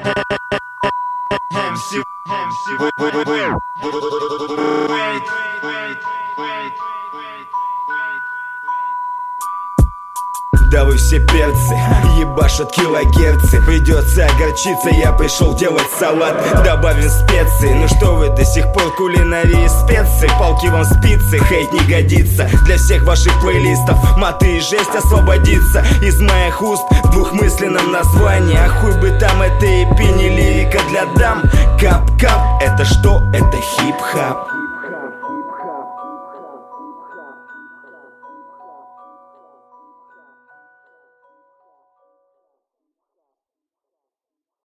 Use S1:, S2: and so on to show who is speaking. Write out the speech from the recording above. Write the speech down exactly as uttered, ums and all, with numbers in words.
S1: Да вы все перцы, ебашат килогерцы. Придется огорчиться, я пришел делать салат. Добавим специи, ну что вы до сих пор кулинарии специи? Палки вам спицы, хейт не годится. Для всех ваших плейлистов маты и жесть освободиться из моих уст в двухмысленном названии. А хуй бы там это и пи, не лирика для дам. Кап-кап, это что? Это хип-хап.